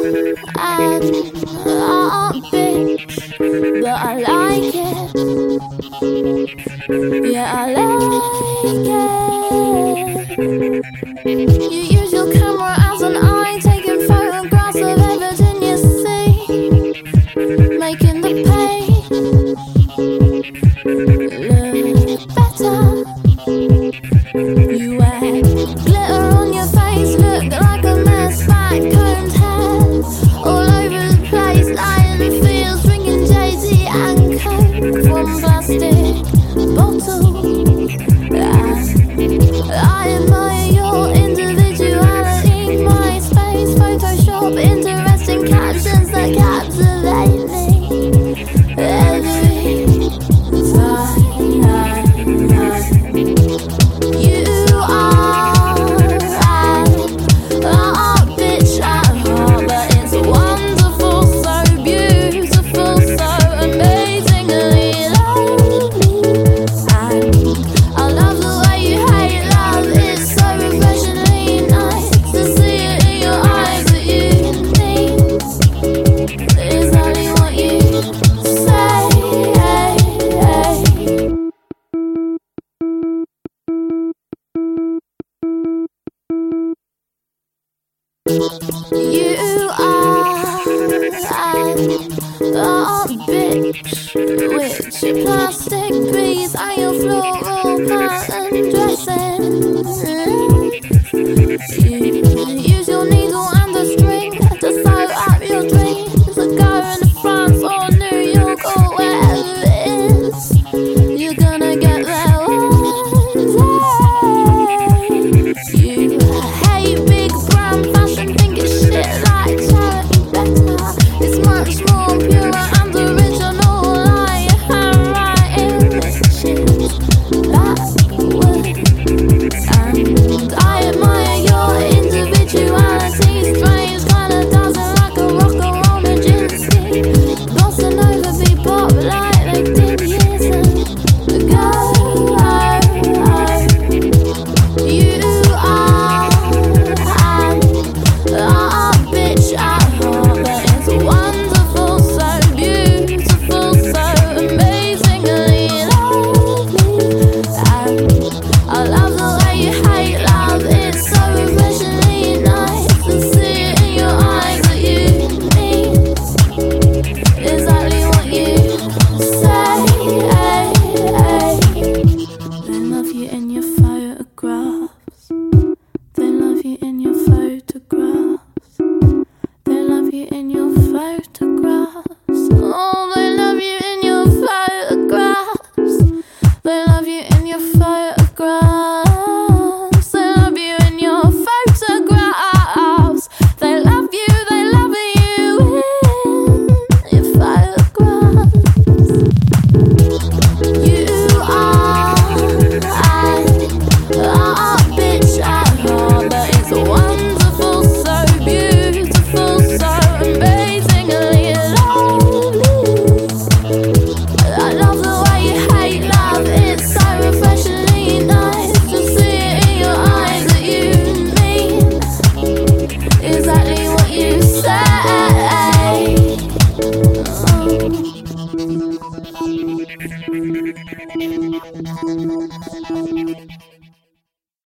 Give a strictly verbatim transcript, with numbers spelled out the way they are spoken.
I'm a bitch, but I like it. Yeah, I like it. You use your camera as an eye, taking photographs of everything you see, making the pain look better. You wear glitter on your face, look like a mess, fat combed hair all over the place, lying in fields, drinking J T and Coke from plastic bottles. I admire your individuality, MySpace, Photoshop, interesting captions that captivate me every time. You are a bitch at heart, but it's wonderful, so beautiful, so amazingly lovely. And I love the way you hate love, it's so refreshingly nice to see it in your eyes that you mean exactly what you say. You are a bitch with your plastic beads and your floral pattern dresses. You use your needle and a string to sew up your dreams, going to France or New York or wherever it is. You're gonna get there one day. You hate big brown fashion, think it's shit like charity better. It's much more pure and original, like your handwriting, which is backwards. And I admire your individuality, strange kind of dancing like a rock and roll Nijinsky, bossa nova bebop like they did years ago. You are a bitch at heart, but it's wonderful, so beautiful, so amazingly lovely. And I love the way you hate love, it's so refreshingly nice to see it in your eyes that you mean exactly what you say. They love you in your photographs. They love you in your photographs. They love you in your photographs. Oh, they love you in your photographs. They love you in your photographs. They love you in your photographs. They love you, they love you in your photographs. You are a bitch at heart, but it's wonderful, so beautiful, so amazingly lovely. I love the way you hate love, it's so refreshingly nice to see it in your eyes that you mean exactly what you say. Oh.